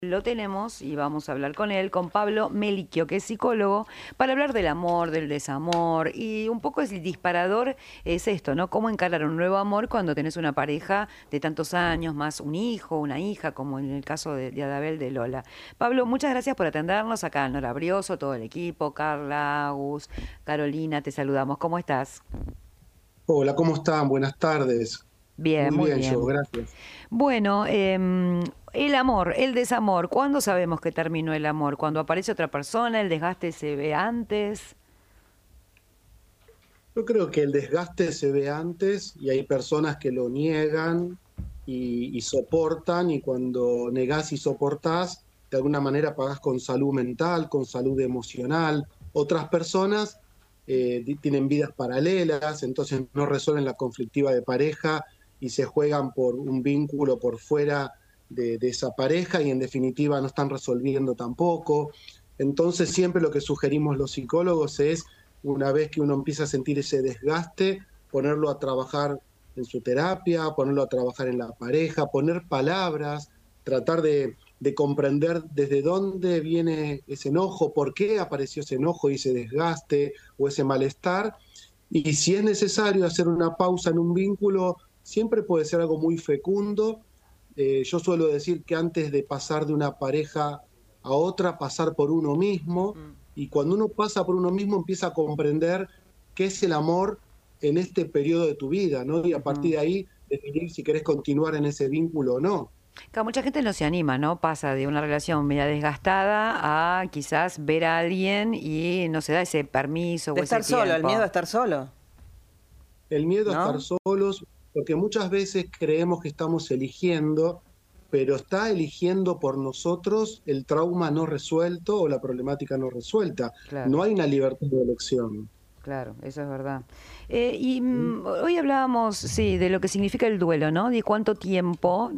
Lo tenemos y vamos a hablar con él, con Pablo Melicchio, que es psicólogo, para hablar del amor, del desamor y un poco el disparador es esto, ¿no? Cómo encarar un nuevo amor cuando tenés una pareja de tantos años, más un hijo, una hija, como en el caso de Adabel de Lola. Pablo, muchas gracias por atendernos acá, Nora Brioso, todo el equipo, Carla, Agus, Carolina, te saludamos. ¿Cómo estás? Hola, ¿cómo están? Buenas tardes. Bien, Muy muy bien, yo, bien. gracias. Bueno, el amor, el desamor, ¿cuándo sabemos que terminó el amor? ¿Cuando aparece otra persona, el desgaste se ve antes? Yo creo que el desgaste se ve antes y hay personas que lo niegan y soportan, y cuando negás y soportás, de alguna manera pagás con salud mental, con salud emocional. Otras personas tienen vidas paralelas, entonces no resuelven la conflictiva de pareja y se juegan por un vínculo por fuera de esa pareja y en definitiva no están resolviendo tampoco. Entonces siempre lo que sugerimos los psicólogos es, una vez que uno empieza a sentir ese desgaste, ponerlo a trabajar en su terapia, ponerlo a trabajar en la pareja, poner palabras, tratar de comprender desde dónde viene ese enojo, por qué apareció ese enojo y ese desgaste o ese malestar. Y si es necesario hacer una pausa en un vínculo, siempre puede ser algo muy fecundo. Yo suelo decir que antes de pasar de una pareja a otra, pasar por uno mismo, Mm. y cuando uno pasa por uno mismo empieza a comprender qué es el amor en este periodo de tu vida, ¿no? Y a partir Ujú. de ahí definir si querés continuar en ese vínculo o no. Claro, mucha gente no se anima, ¿no? Pasa de una relación media desgastada a quizás ver a alguien y no se da ese permiso De o ese estar solo, el miedo a tiempo. estar solo, El miedo a estar ¿no? solos, porque muchas veces creemos que estamos eligiendo, pero está eligiendo por nosotros el trauma no resuelto o la problemática no resuelta. Claro. No hay una libertad de elección. Claro, eso es verdad. Hoy hablábamos, sí, de lo que significa el duelo, ¿no? De cuánto tiempo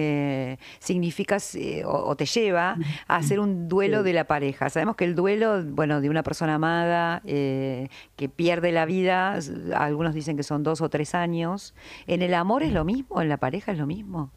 significa o te lleva a hacer un duelo Sí. de la pareja. Sabemos que el duelo, bueno, de una persona amada que pierde la vida, algunos dicen que son 2 o 3 años. ¿En el amor es lo mismo? ¿En la pareja es lo mismo?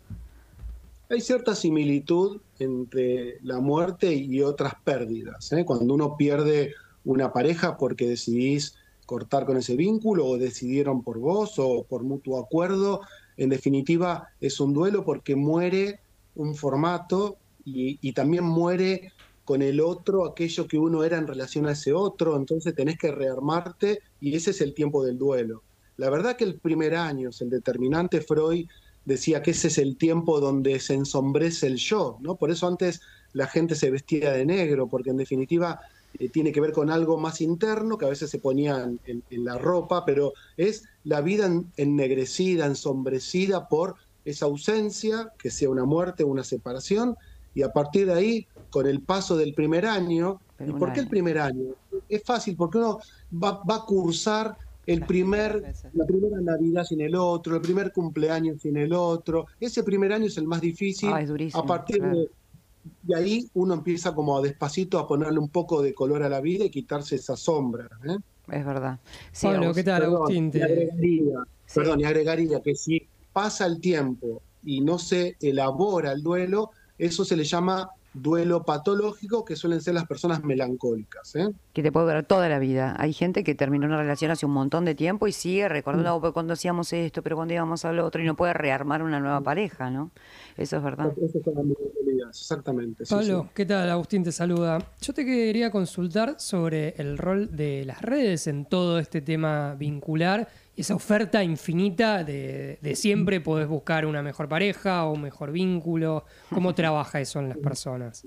Hay cierta similitud entre la muerte y otras pérdidas, ¿eh? Cuando uno pierde una pareja porque decidís cortar con ese vínculo o decidieron por vos o por mutuo acuerdo, en definitiva es un duelo porque muere un formato y también muere con el otro aquello que uno era en relación a ese otro, entonces tenés que rearmarte y ese es el tiempo del duelo. La verdad que el primer año es el determinante. Freud decía que ese es el tiempo donde se ensombrece el yo, ¿no? Por eso antes la gente se vestía de negro, porque en definitiva tiene que ver con algo más interno, que a veces se ponía en la ropa, pero es la vida ennegrecida, ensombrecida por esa ausencia, que sea una muerte o una separación, y a partir de ahí, con el paso del primer año. Pero ¿Y un por qué el año. primer año? Es fácil, porque uno va a cursar el Las primeras primer, veces. la primera Navidad sin el otro, el primer cumpleaños sin el otro. Ese primer año es el más Ah, difícil. es A durísimo, partir claro. de ahí uno empieza como a despacito a ponerle un poco de color a la vida y quitarse esa sombra, ¿eh? Es verdad. Sí, Pablo, ¿qué Agus. tal? Perdón, Agustín, y agregaría, Sí. perdón, y agregaría que si pasa el tiempo y no se elabora el duelo, eso se le llama duelo patológico, que suelen ser las personas melancólicas, ¿eh? Que te puede durar toda la vida. Hay gente que terminó una relación hace un montón de tiempo y sigue recordando, "Oh, pero cuando hacíamos esto, pero cuando íbamos al otro", y no puede rearmar una nueva pareja, ¿no? Eso es verdad. Esas son las melancolías, exactamente, sí, sí. Pablo, ¿qué tal? Agustín te saluda. Yo te quería consultar sobre el rol de las redes en todo este tema vincular, esa oferta infinita de siempre podés buscar una mejor pareja o un mejor vínculo. ¿Cómo trabaja eso en las personas?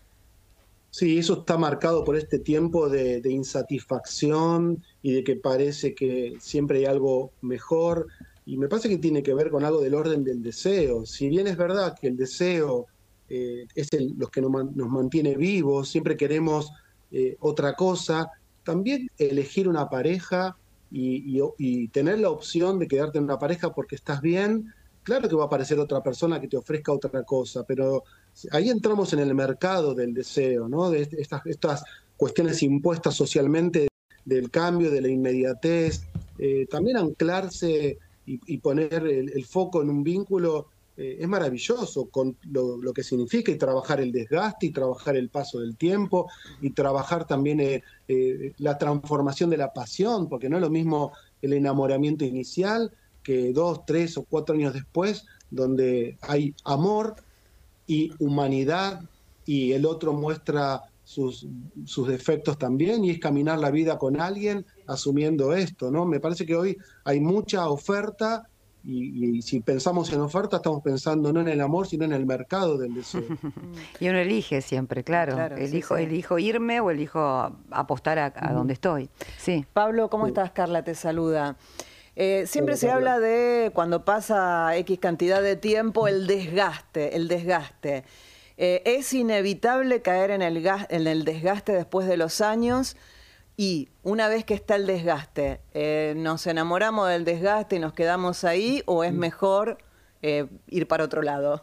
Sí, eso está marcado por este tiempo de insatisfacción y de que parece que siempre hay algo mejor. Y me parece que tiene que ver con algo del orden del deseo. Si bien es verdad que el deseo es lo que nos mantiene vivos, siempre queremos otra cosa, también elegir una pareja y tener la opción de quedarte en una pareja porque estás bien. Claro que va a aparecer otra persona que te ofrezca otra cosa, pero ahí entramos en el mercado del deseo, ¿no? De estas cuestiones impuestas socialmente del cambio, de la inmediatez. También anclarse y poner el foco en un vínculo es maravilloso con lo que significa, y trabajar el desgaste, y trabajar el paso del tiempo, y trabajar también la transformación de la pasión, porque no es lo mismo el enamoramiento inicial que 2, 3 o 4 años después, donde hay amor y humanidad, y el otro muestra sus defectos también, y es caminar la vida con alguien asumiendo esto, ¿no? Me parece que hoy hay mucha oferta, y si pensamos en oferta estamos pensando no en el amor, sino en el mercado del deseo. Y uno elige siempre, claro. Claro, sí, Elijo, sí. elijo irme o elijo apostar a donde estoy. Sí. Pablo, ¿cómo Sí. estás? Carla te saluda. Siempre Hola, se Carla. habla de cuando pasa X cantidad de tiempo, el desgaste, el desgaste. Es inevitable caer en el desgaste después de los años, y una vez que está el desgaste, ¿nos enamoramos del desgaste y nos quedamos ahí, o es mejor ir para otro lado?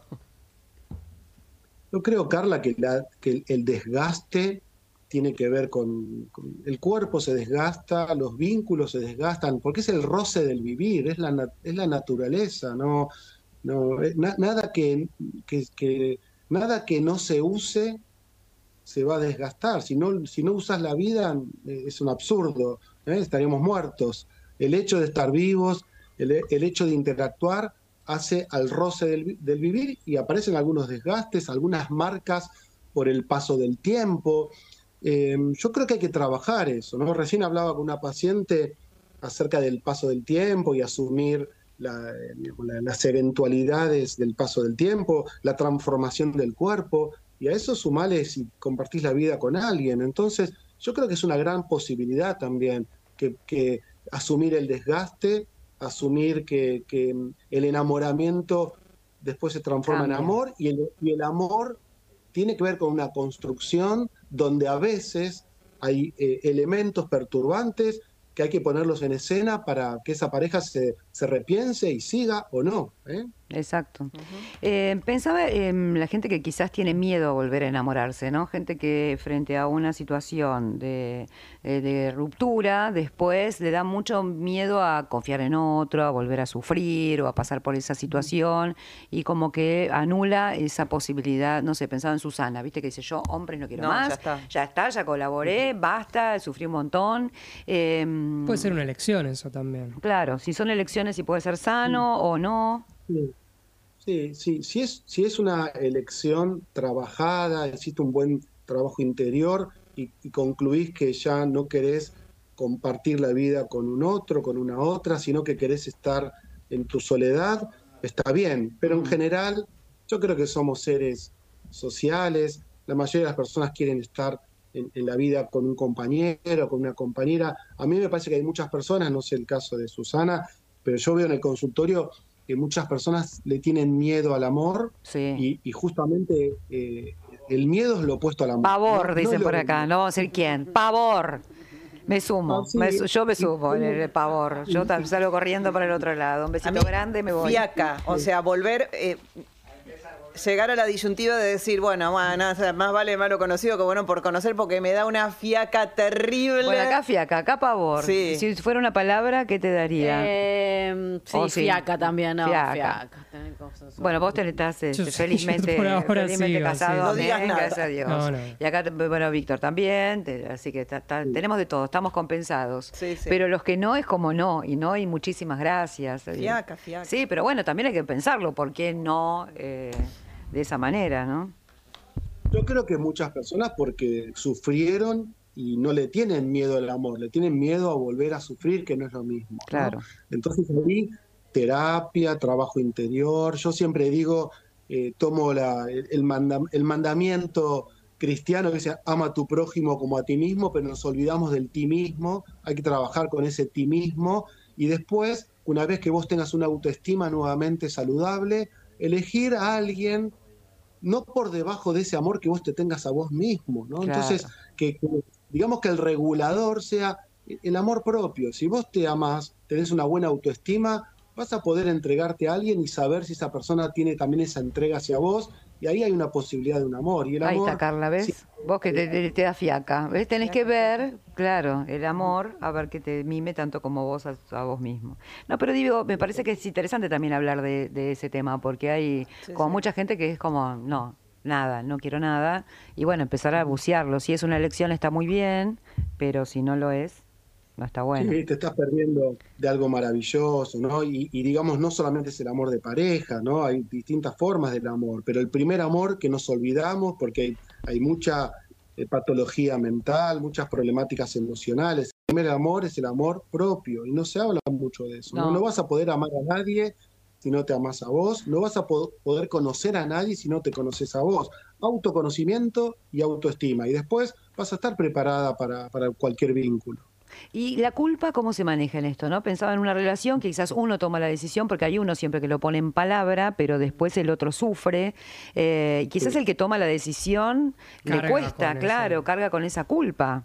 Yo creo, Carla, que el desgaste tiene que ver con el cuerpo se desgasta, los vínculos se desgastan, porque es el roce del vivir, es la naturaleza, no, nada que no se use se va a desgastar. Si no usas la vida, es un absurdo, estaríamos muertos. El hecho de estar vivos, el hecho de interactuar, hace al roce del vivir, y aparecen algunos desgastes, algunas marcas por el paso del tiempo. Yo creo que hay que trabajar eso, ¿no? Recién hablaba con una paciente acerca del paso del tiempo y asumir las eventualidades del paso del tiempo, la transformación del cuerpo, y a eso sumale si compartís la vida con alguien. Entonces, yo creo que es una gran posibilidad también que asumir el desgaste, asumir que el enamoramiento después se transforma en amor, y el amor tiene que ver con una construcción donde a veces hay elementos perturbantes que hay que ponerlos en escena para que esa pareja se repiense y siga o no. Exacto. Pensaba en la gente que quizás tiene miedo a volver a enamorarse, ¿no? Gente que frente a una situación de ruptura, después le da mucho miedo a confiar en otro, a volver a sufrir o a pasar por esa situación, y como que anula esa posibilidad. No sé, pensaba en Susana, ¿viste? Que dice, yo, hombres, no quiero más, ya está, ya colaboré, basta, sufrí un montón. Puede ser una elección eso también. Claro, si son elecciones, si puede ser sano o no. Sí. Si es una elección trabajada, existe un buen trabajo interior, y concluís que ya no querés compartir la vida con un otro, con una otra, sino que querés estar en tu soledad, está bien. Pero en general, yo creo que somos seres sociales, la mayoría de las personas quieren estar en la vida con un compañero, con una compañera. A mí me parece que hay muchas personas, no sé el caso de Susana, pero yo veo en el consultorio que muchas personas le tienen miedo al amor, sí. y justamente el miedo es lo opuesto al amor. Pavor, dicen por acá, no vamos a decir quién. Pavor. Me sumo, yo me sumo en el pavor. Yo salgo corriendo para el otro lado. Un besito grande, me voy. Fiaca, o sea, volver... llegar a la disyuntiva de decir, bueno, más vale malo conocido que bueno por conocer, porque me da una fiaca terrible. Bueno, acá fiaca, acá pavor. Sí. Si fuera una palabra, ¿qué te daría? Sí, fiaca también, no, fiaca. Bueno, vos estás felizmente, por ahora felizmente sigo, casado, sí. No digas amén, nada. gracias a Dios. No. Y acá, bueno, Víctor también, así que tenemos de todo, estamos compensados. Sí. Pero los que no es como no, y muchísimas gracias. Fiaca. Sí, pero bueno, también hay que pensarlo, ¿por qué no de esa manera, no? Yo creo que muchas personas porque sufrieron y no le tienen miedo al amor, le tienen miedo a volver a sufrir, que no es lo mismo, ¿no? Claro. Entonces ahí, terapia, trabajo interior. Yo siempre digo, tomo el mandamiento cristiano que dice, ama a tu prójimo como a ti mismo, pero nos olvidamos del ti mismo. Hay que trabajar con ese ti mismo, y después, una vez que vos tengas una autoestima nuevamente saludable, elegir a alguien no por debajo de ese amor que vos te tengas a vos mismo, ¿no? Claro. Entonces, digamos que el regulador sea el amor propio. Si vos te amás, tenés una buena autoestima, vas a poder entregarte a alguien y saber si esa persona tiene también esa entrega hacia vos, y ahí hay una posibilidad de un amor. Y el Ahí amor, está, Carla, ¿ves? sí, Vos que te da fiaca, ¿ves? Tenés que ver, claro, el amor, a ver que te mime tanto como vos a vos mismo. No, pero digo, me parece que es interesante también hablar de ese tema, porque hay como mucha gente que es como, no, nada, no quiero nada, y bueno, empezar a bucearlo. Si es una elección está muy bien, pero si no lo es, no está bueno. sí, te estás perdiendo de algo maravilloso, ¿no? Y digamos, no solamente es el amor de pareja, ¿no? Hay distintas formas del amor, pero el primer amor que nos olvidamos, porque hay mucha patología mental, muchas problemáticas emocionales. El primer amor es el amor propio, y no se habla mucho de eso, ¿no? No No. vas a poder amar a nadie si no te amas a vos, no vas a poder conocer a nadie si no te conoces a vos. Autoconocimiento y autoestima, y después vas a estar preparada para cualquier vínculo. ¿Y la culpa cómo se maneja en esto, no? Pensaba en una relación que quizás uno toma la decisión, porque hay uno siempre que lo pone en palabra, pero después el otro sufre. Quizás el que toma la decisión le cuesta, claro, carga con esa culpa.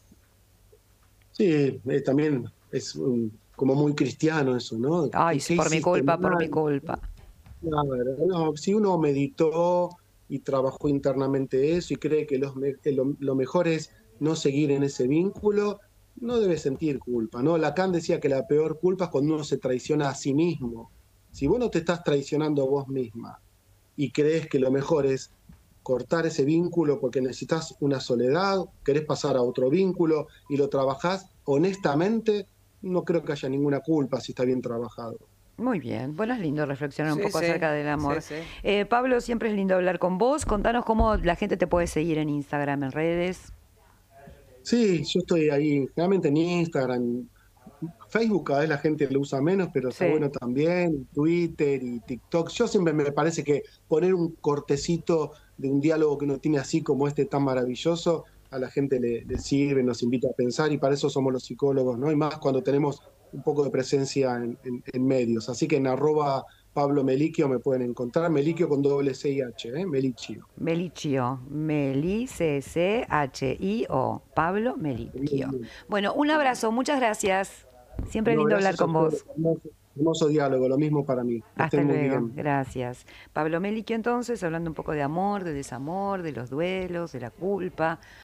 Sí, también es como muy cristiano eso, ¿no? Ay, ¿Qué por mi hiciste culpa, por mi mal? culpa. Claro, no, si uno meditó y trabajó internamente eso y cree que lo mejor es no seguir en ese vínculo, no debe sentir culpa, ¿no? Lacan decía que la peor culpa es cuando uno se traiciona a sí mismo. Si vos no te estás traicionando a vos misma y crees que lo mejor es cortar ese vínculo porque necesitas una soledad, querés pasar a otro vínculo y lo trabajás honestamente, no creo que haya ninguna culpa si está bien trabajado. Muy bien, bueno, es lindo reflexionar un Sí, poco sí, acerca del amor. sí, Pablo, siempre es lindo hablar con vos. Contanos cómo la gente te puede seguir en Instagram, en redes. Sí, yo estoy ahí, generalmente en Instagram, Facebook cada vez la gente lo usa menos, pero está Sí. bueno también, Twitter y TikTok. Yo siempre me parece que poner un cortecito de un diálogo que uno tiene así como este tan maravilloso, a la gente le sirve, nos invita a pensar y para eso somos los psicólogos, ¿no? Y más cuando tenemos un poco de presencia en medios. Así que en @Pablo Meliquio me pueden encontrar, Meliquio con doble C y H, Melichio. Melichio, Melichio, Pablo Melichio. Bueno, un abrazo, muchas gracias. Siempre es No, lindo hablar gracias a con ustedes, vos. hermoso diálogo, lo mismo para mí. Que Hasta estén muy luego, bien. gracias. Pablo Meliquio entonces, hablando un poco de amor, de desamor, de los duelos, de la culpa.